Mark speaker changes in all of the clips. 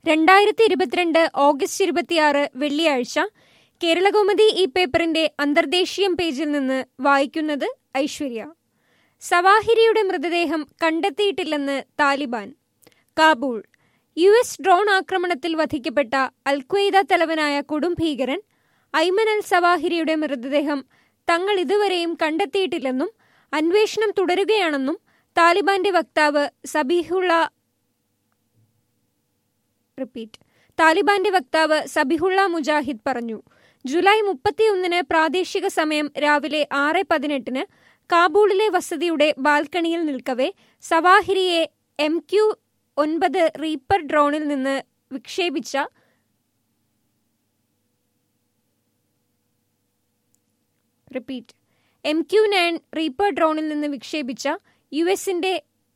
Speaker 1: 2022 August 26 വെള്ളിയാഴ്ച കേരളകൗമുദി ഈ പേപ്പറിന്റെ അന്തർദേശീയം പേജിൽ നിന്ന് വായിക്കുന്നത് ഐശ്വര്യ. സവാഹിരിയുടെ മൃതദേഹം കണ്ടെത്തിയിട്ടില്ലെന്ന് താലിബാൻ. കാബൂൾ. US ഡ്രോൺ ആക്രമണത്തിൽ വധിക്കപ്പെട്ട അൽ-ഖ്വയ്ദ തലവനായ കൊടും ഭീകരൻ ഐമൻ അൽ സവാഹിരിയുടെ മൃതദേഹം തങ്ങൾ ഇതുവരെയും കണ്ടെത്തിയിട്ടില്ലെന്നും അന്വേഷണം തുടരുകയാണെന്നും താലിബാന്റെ വക്താവ് സബിഹുള്ള മുജാഹിദ് പറഞ്ഞു. ജൂലൈ 31 പ്രാദേശിക സമയം രാവിലെ 6:18 കാബൂളിലെ വസതിയുടെ ബാൽക്കണിയിൽ നിൽക്കവെ സവാഹിരിയെ MQ-9 റീപ്പർ ഡ്രോണിൽ നിന്ന് വിക്ഷേപിച്ച യുഎസിന്റെ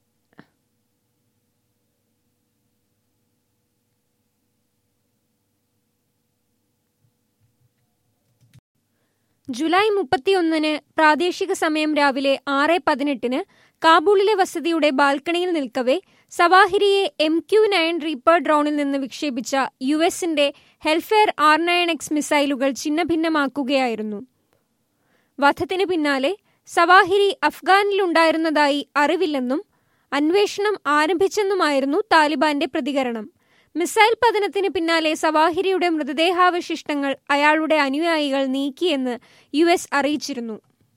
Speaker 1: ജൂലൈ 31 പ്രാദേശിക സമയം രാവിലെ 6:18 കാബൂളിലെ വസതിയുടെ ബാൽക്കണിയിൽ നിൽക്കവെ സവാഹിരിയെ MQ-9 റീപ്പർ ഡ്രോണിൽ നിന്ന് വിക്ഷേപിച്ച യുഎസിന്റെ ഹെൽഫെയർ R9X മിസൈലുകൾ ഛിന്നഭിന്നമാക്കുകയായിരുന്നു. വധത്തിന് പിന്നാലെ സവാഹിരി അഫ്ഗാനിലുണ്ടായിരുന്നതായി അറിവില്ലെന്നും അന്വേഷണം ആരംഭിച്ചെന്നുമായിരുന്നു താലിബാന്റെ പ്രതികരണം. മിസൈൽ പതനത്തിന് പിന്നാലെ സവാഹിരിയുടെ മൃതദേഹാവശിഷ്ടങ്ങൾ അയാളുടെ അനുയായികൾ നീക്കിയെന്ന് US അറിയിച്ചിരുന്നു.